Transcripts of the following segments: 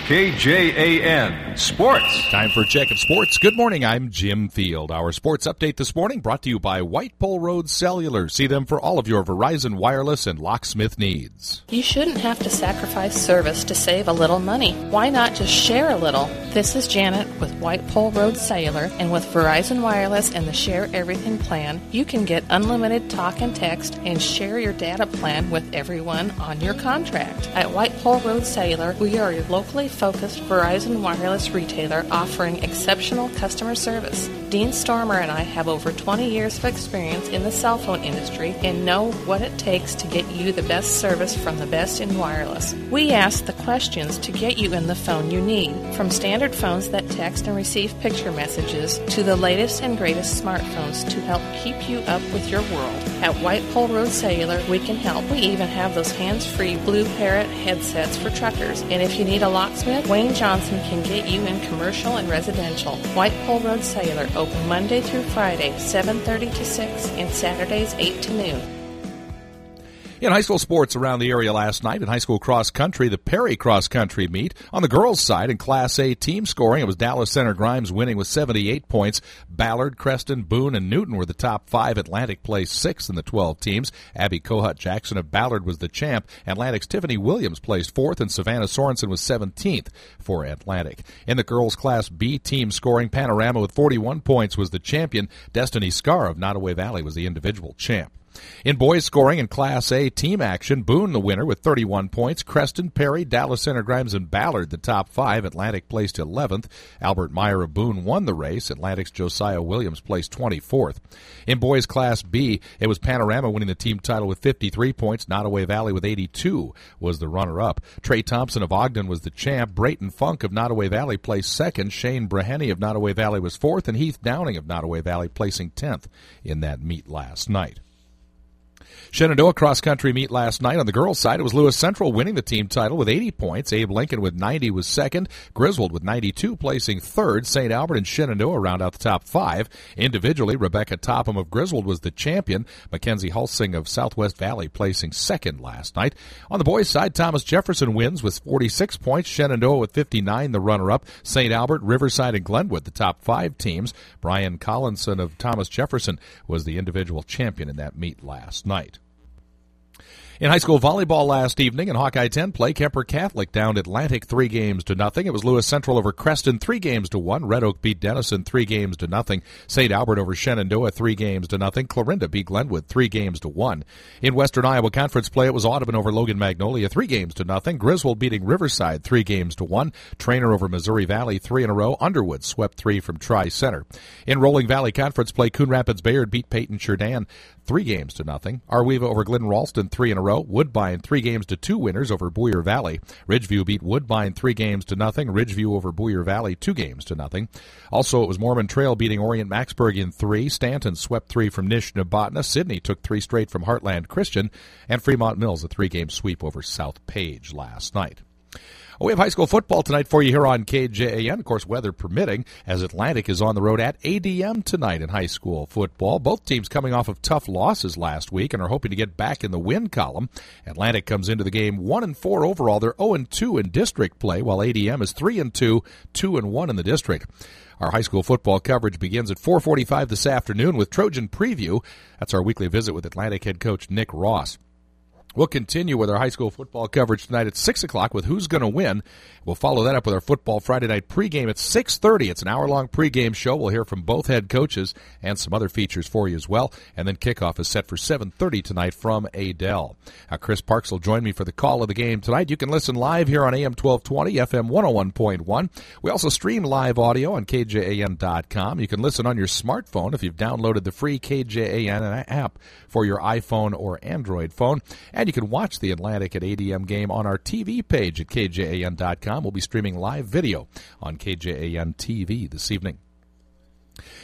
KJAN Sports. Time for Check of Sports. Good morning, I'm Jim Field. Our sports update this morning brought to you by White Pole Road Cellular. See them for all of your Verizon wireless and locksmith needs. You shouldn't have to sacrifice service to save a little money. Why not just share a little? This is Janet with White Pole Road Cellular, and with Verizon Wireless and the Share Everything plan, you can get unlimited talk and text and share your data plan with everyone on your contract. At White Pole Road Cellular, we are your locally focused Verizon Wireless retailer offering exceptional customer service. Dean Stormer and I have over 20 years of experience in the cell phone industry and know what it takes to get you the best service from the best in wireless. We ask the questions to get you in the phone you need, from standard phones that text and receive picture messages to the latest and greatest smartphones to help keep you up with your world. At White Pole Road Cellular, we can help. We even have those hands-free Blue Parrot headsets for truckers. And if you need a locksmith, Wayne Johnson can get you in commercial and residential. White Pole Road Cellular, open Monday through Friday, 7:30 to 6, and Saturdays, 8 to noon. In high school sports around the area last night, in high school cross country, the Perry cross country meet. On the girls' side, in Class A team scoring, it was Dallas Center Grimes winning with 78 points. Ballard, Creston, Boone, and Newton were the top five. Atlantic placed sixth in the 12 teams. Abby Kohut Jackson of Ballard was the champ. Atlantic's Tiffany Williams placed fourth, and Savannah Sorensen was 17th for Atlantic. In the girls' Class B team scoring, Panorama with 41 points was the champion. Destiny Scar of Nottoway Valley was the individual champ. In boys scoring in Class A team action, Boone the winner with 31 points. Creston, Perry, Dallas Center Grimes, and Ballard the top five. Atlantic placed 11th. Albert Meyer of Boone won the race. Atlantic's Josiah Williams placed 24th. In boys Class B, it was Panorama winning the team title with 53 points. Nottoway Valley with 82 was the runner-up. Trey Thompson of Ogden was the champ. Brayton Funk of Nottoway Valley placed second. Shane Breheny of Nottoway Valley was fourth, and Heath Downing of Nottoway Valley placing 10th in that meet last night. Shenandoah cross-country meet last night. On the girls' side, it was Lewis Central winning the team title with 80 points. Abe Lincoln with 90 was second. Griswold with 92 placing third. St. Albert and Shenandoah round out the top five. Individually, Rebecca Topham of Griswold was the champion. Mackenzie Hulsing of Southwest Valley placing second last night. On the boys' side, Thomas Jefferson wins with 46 points. Shenandoah with 59, the runner-up. St. Albert, Riverside, and Glenwood, the top five teams. Brian Collinson of Thomas Jefferson was the individual champion in that meet last night. In high school volleyball last evening in Hawkeye 10 play, Kemper Catholic downed Atlantic 3-0. It was Lewis Central over Creston 3-1. Red Oak beat Denison 3-0. St. Albert over Shenandoah 3-0. Clarinda beat Glenwood 3-1. In Western Iowa Conference play, it was Audubon over Logan Magnolia 3-0. Griswold beating Riverside 3-1. Trainer over Missouri Valley 3 in a row. Underwood swept 3 from Tri-Center. In Rolling Valley Conference play, Coon Rapids Bayard beat Peyton Cherdan 3-0. Arweva over Glidden Ralston 3 in a row. Woodbine 3-2 winners over Boyer Valley. Ridgeview beat Woodbine 3-0. Ridgeview over Boyer Valley 2-0. Also, it was Mormon Trail beating Orient Maxburg in 3. Stanton swept 3 from Nish-Nabotna. Sydney took 3 straight from Heartland Christian. And Fremont Mills a 3-game sweep over South Page last night. We have high school football tonight for you here on KJAN, of course, weather permitting, as Atlantic is on the road at ADM tonight in high school football. Both teams coming off of tough losses last week and are hoping to get back in the win column. Atlantic comes into the game 1-4 overall. They're 0-2 in district play, while ADM is 3-2, 2-1 in the district. Our high school football coverage begins at 4:45 this afternoon with Trojan Preview. That's our weekly visit with Atlantic head coach Nick Ross. We'll continue with our high school football coverage tonight at 6 o'clock with Who's Gonna Win. We'll follow that up with our Football Friday Night pregame at 6:30. It's an hour-long pregame show. We'll hear from both head coaches and some other features for you as well. And then kickoff is set for 7:30 tonight from Adel. Chris Parks will join me for the call of the game tonight. You can listen live here on AM 1220, FM 101.1. We also stream live audio on KJAN.com. You can listen on your smartphone if you've downloaded the free KJAN app for your iPhone or Android phone. And you can watch the Atlantic at ADM game on our TV page at KJAN.com. We'll be streaming live video on KJAN TV this evening.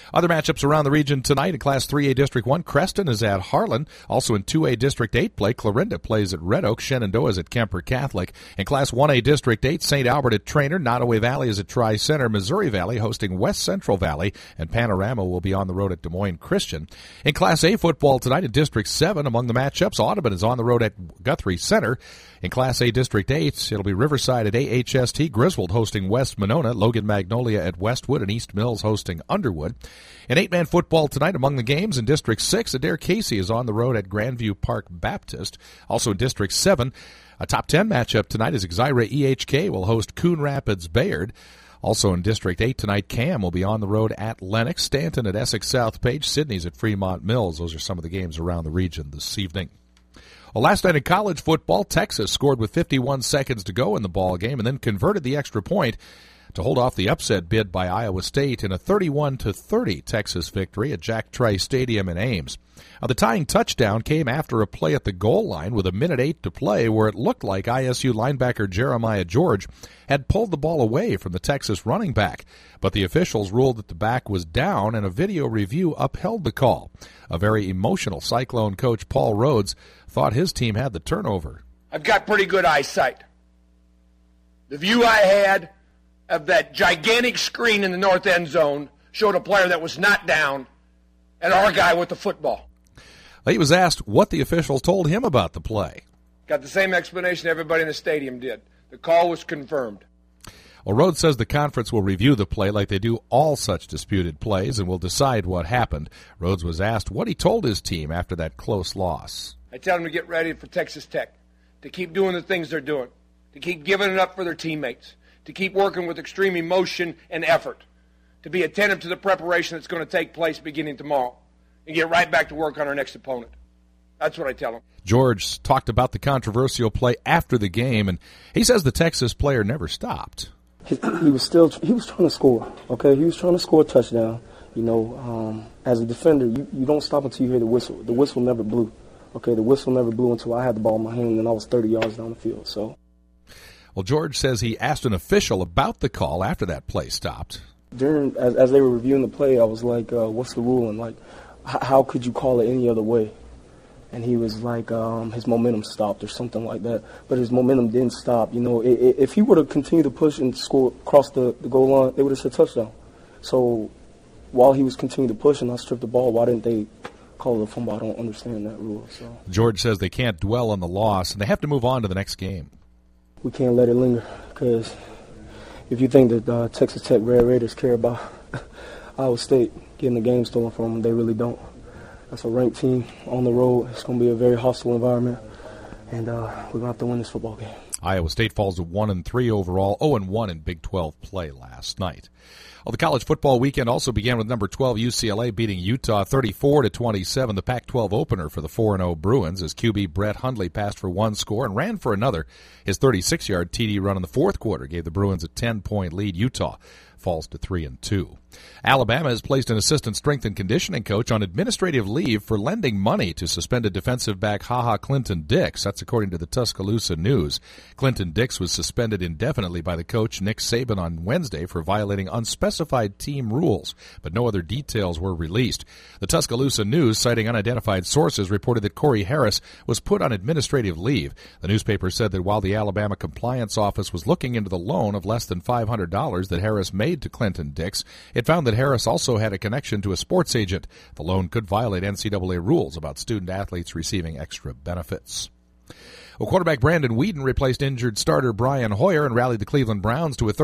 Other matchups around the region tonight in Class 3A District 1, Creston is at Harlan. Also in 2A District 8 play, Clarinda plays at Red Oak. Shenandoah is at Kemper Catholic. In Class 1A District 8, St. Albert at Trainer. Nottoway Valley is at Tri-Center. Missouri Valley hosting West Central Valley. And Panorama will be on the road at Des Moines Christian. In Class A football tonight in District 7, among the matchups, Audubon is on the road at Guthrie Center. In Class A District 8, it'll be Riverside at AHST. Griswold hosting West Monona. Logan Magnolia at Westwood. And East Mills hosting Underwood. In 8-man football tonight, among the games in District 6, Adair Casey is on the road at Grandview Park Baptist. Also in District 7, a top 10 matchup tonight is Exira EHK will host Coon Rapids Bayard. Also in District 8 tonight, Cam will be on the road at Lennox. Stanton at Essex South Page. Sydney's at Fremont Mills. Those are some of the games around the region this evening. Well, last night in college football, Texas scored with 51 seconds to go in the ball game and then converted the extra point to hold off the upset bid by Iowa State in a 31-30 Texas victory at Jack Trice Stadium in Ames. Now, the tying touchdown came after a play at the goal line with 1:08 to play where it looked like ISU linebacker Jeremiah George had pulled the ball away from the Texas running back. But the officials ruled that the back was down and a video review upheld the call. A very emotional Cyclone coach Paul Rhodes thought his team had the turnover. I've got pretty good eyesight. The view I had of that gigantic screen in the north end zone showed a player that was not down and our guy with the football. He was asked what the officials told him about the play. Got the same explanation everybody in the stadium did. The call was confirmed. Well, Rhodes says the conference will review the play like they do all such disputed plays and will decide what happened. Rhodes was asked what he told his team after that close loss. I tell them to get ready for Texas Tech, to keep doing the things they're doing, to keep giving it up for their teammates, to keep working with extreme emotion and effort, to be attentive to the preparation that's going to take place beginning tomorrow, and get right back to work on our next opponent. That's what I tell them. George talked about the controversial play after the game, and he says the Texas player never stopped. He was trying to score, okay? He was trying to score a touchdown. You know, as a defender, you don't stop until you hear the whistle. The whistle never blew, okay? The whistle never blew until I had the ball in my hand and I was 30 yards down the field, so. Well, George says he asked an official about the call after that play stopped. As they were reviewing the play, I was like, what's the rule? And, like, how could you call it any other way? And he was like, his momentum stopped or something like that. But his momentum didn't stop. You know, if he would have continued to push and score across the goal line, they would have said touchdown. So while he was continuing to push and I stripped the ball, why didn't they call it a fumble? I don't understand that rule. So George says they can't dwell on the loss, and they have to move on to the next game. We can't let it linger because if you think that Texas Tech Red Raiders care about Iowa State getting the game stolen from them, they really don't. That's a ranked team on the road. It's going to be a very hostile environment, and we're going to have to win this football game. Iowa State falls to 1-3 overall, 0-1 in Big 12 play last night. Well, the college football weekend also began with number 12 UCLA beating Utah 34-27, the Pac-12 opener for the 4-0 Bruins, as QB Brett Hundley passed for one score and ran for another. His 36-yard TD run in the fourth quarter gave the Bruins a 10-point lead. Utah falls to 3-2. Alabama has placed an assistant strength and conditioning coach on administrative leave for lending money to suspended defensive back HaHa Clinton Dix. That's according to the Tuscaloosa News. Clinton Dix was suspended indefinitely by the coach Nick Saban on Wednesday for violating unspecified team rules, but no other details were released. The Tuscaloosa News, citing unidentified sources, reported that Corey Harris was put on administrative leave. The newspaper said that while the Alabama Compliance Office was looking into the loan of less than $500 that Harris made to Clinton Dix, it found that Harris also had a connection to a sports agent. The loan could violate NCAA rules about student athletes receiving extra benefits. Well, quarterback Brandon Whedon replaced injured starter Brian Hoyer and rallied the Cleveland Browns to a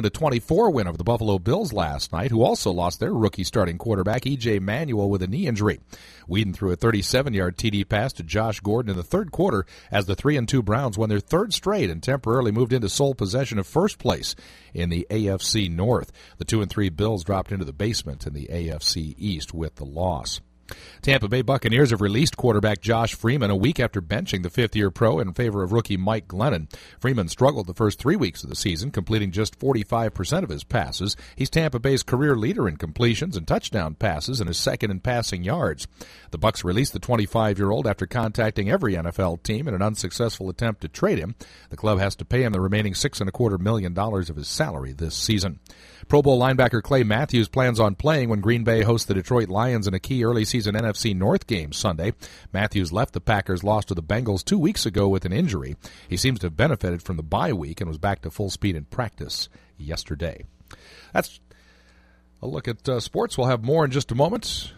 37-24 win over the Buffalo Bills last night, who also lost their rookie starting quarterback E.J. Manuel with a knee injury. Whedon threw a 37-yard TD pass to Josh Gordon in the third quarter as the 3-2 Browns won their third straight and temporarily moved into sole possession of first place in the AFC North. The 2-3 Bills dropped into the basement in the AFC East with the loss. Tampa Bay Buccaneers have released quarterback Josh Freeman a week after benching the fifth-year pro in favor of rookie Mike Glennon. Freeman struggled the first 3 weeks of the season, completing just 45% of his passes. He's Tampa Bay's career leader in completions and touchdown passes and is second in passing yards. The Bucs released the 25-year-old after contacting every NFL team in an unsuccessful attempt to trade him. The club has to pay him the remaining $6.25 million of his salary this season. Pro Bowl linebacker Clay Matthews plans on playing when Green Bay hosts the Detroit Lions in a key early-season NFC North game Sunday. Matthews left the Packers' loss to the Bengals 2 weeks ago with an injury. He seems to have benefited from the bye week and was back to full speed in practice yesterday. That's a look at sports. We'll have more in just a moment.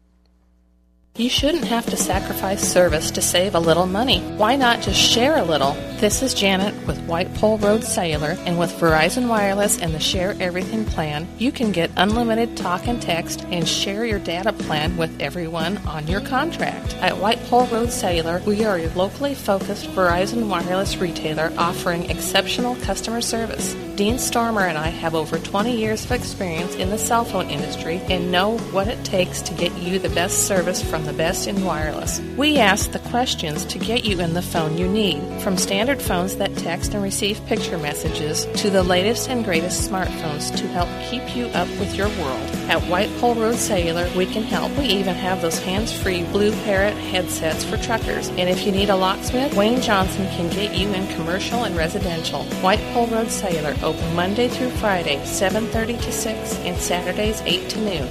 You shouldn't have to sacrifice service to save a little money. Why not just share a little? This is Janet with White Pole Road Cellular, and with Verizon Wireless and the Share Everything plan, you can get unlimited talk and text and share your data plan with everyone on your contract. At White Pole Road Cellular, we are a locally focused Verizon Wireless retailer offering exceptional customer service. Dean Stormer and I have over 20 years of experience in the cell phone industry and know what it takes to get you the best service from the best in wireless. We ask the questions to get you in the phone you need, from standard phones that text and receive picture messages to the latest and greatest smartphones to help keep you up with your world. At White Pole Road Cellular, we can help. We even have those hands-free Blue Parrot headsets for truckers. And if you need a locksmith, Wayne Johnson can get you in commercial and residential. White Pole Road Cellular, open Monday through Friday, 7:30 to 6, and Saturdays 8 to noon.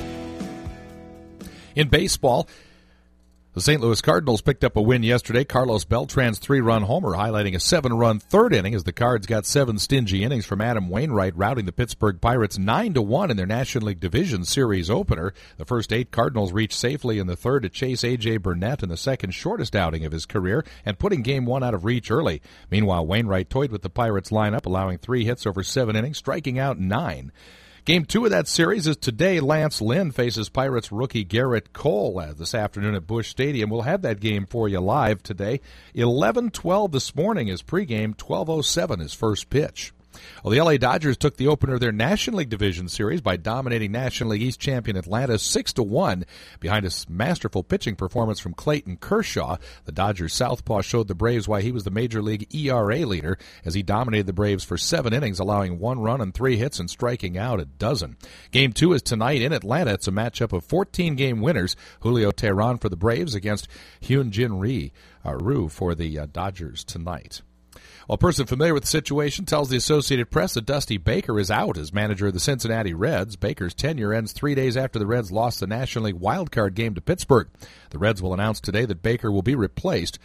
In baseball, the St. Louis Cardinals picked up a win yesterday. Carlos Beltran's 3-run homer highlighting a 7-run third inning as the Cards got 7 stingy innings from Adam Wainwright, routing the Pittsburgh Pirates 9-1 in their National League Division Series opener. The first 8 Cardinals reached safely in the third to chase A.J. Burnett in the second shortest outing of his career and putting Game 1 out of reach early. Meanwhile, Wainwright toyed with the Pirates lineup, allowing 3 hits over 7 innings, striking out 9. Game 2 of that series is today. Lance Lynn faces Pirates rookie Garrett Cole this afternoon at Busch Stadium. We'll have that game for you live today. 11:12 this morning is pregame. 12:07 is first pitch. Well, the L.A. Dodgers took the opener of their National League Division Series by dominating National League East champion Atlanta 6-1. Behind a masterful pitching performance from Clayton Kershaw, the Dodgers southpaw showed the Braves why he was the Major League ERA leader as he dominated the Braves for 7 innings, allowing 1 run and 3 hits and striking out a dozen. Game 2 is tonight in Atlanta. It's a matchup of 14-game winners. Julio Teheran for the Braves against Hyun-Jin Ryu for the Dodgers tonight. Well, a person familiar with the situation tells the Associated Press that Dusty Baker is out as manager of the Cincinnati Reds. Baker's tenure ends 3 days after the Reds lost the National League wildcard game to Pittsburgh. The Reds will announce today that Baker will be replaced.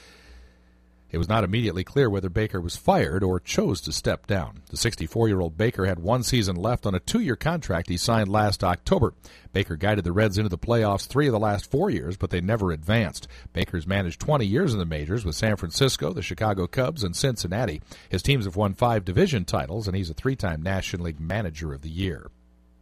It was not immediately clear whether Baker was fired or chose to step down. The 64-year-old Baker had 1 season left on a 2-year contract he signed last October. Baker guided the Reds into the playoffs 3 of the last 4 years, but they never advanced. Baker's managed 20 years in the majors with San Francisco, the Chicago Cubs, and Cincinnati. His teams have won 5 division titles, and he's a 3-time National League Manager of the Year.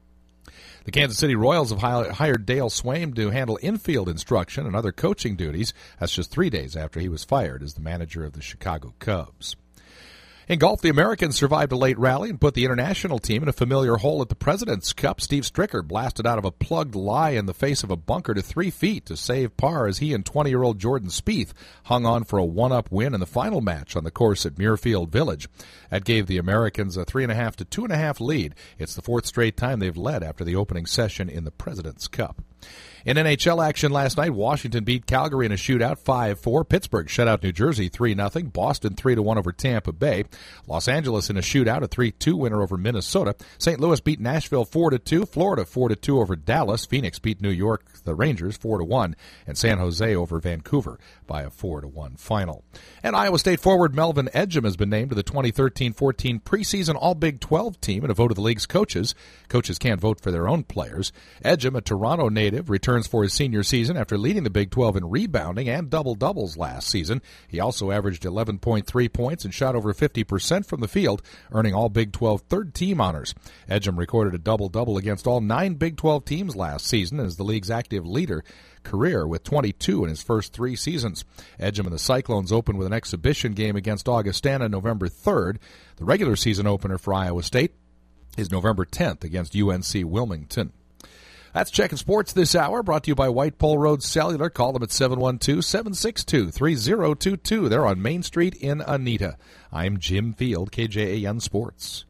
The Kansas City Royals have hired Dale Swaim to handle infield instruction and other coaching duties. That's just 3 days after he was fired as the manager of the Chicago Cubs. In golf, the Americans survived a late rally and put the international team in a familiar hole at the President's Cup. Steve Stricker blasted out of a plugged lie in the face of a bunker to 3 feet to save par as he and 20-year-old Jordan Spieth hung on for a 1-up win in the final match on the course at Muirfield Village. That gave the Americans a 3.5 to 2.5 lead. It's the 4th straight time they've led after the opening session in the President's Cup. In NHL action last night, Washington beat Calgary in a shootout 5-4. Pittsburgh shut out New Jersey 3-0. Boston 3-1 over Tampa Bay. Los Angeles in a shootout, a 3-2 winner over Minnesota. St. Louis beat Nashville 4-2. Florida 4-2 over Dallas. Phoenix beat New York, the Rangers, 4-1. And San Jose over Vancouver by a 4-1 final. And Iowa State forward Melvin Ejim has been named to the 2013-14 preseason All-Big 12 team in a vote of the league's coaches. Coaches can't vote for their own players. Ejim, a Toronto native, returns for his senior season after leading the Big 12 in rebounding and double-doubles last season. He also averaged 11.3 points and shot over 50% from the field, earning all Big 12 third-team honors. Ejim recorded a double-double against all 9 Big 12 teams last season and is the league's active leader career with 22 in his first 3 seasons. Ejim and the Cyclones opened with an exhibition game against Augustana November 3rd. The regular season opener for Iowa State is November 10th against UNC Wilmington. That's Checkin' Sports this hour, brought to you by White Pole Road Cellular. Call them at 712-762-3022. They're on Main Street in Anita. I'm Jim Field, KJAN Sports.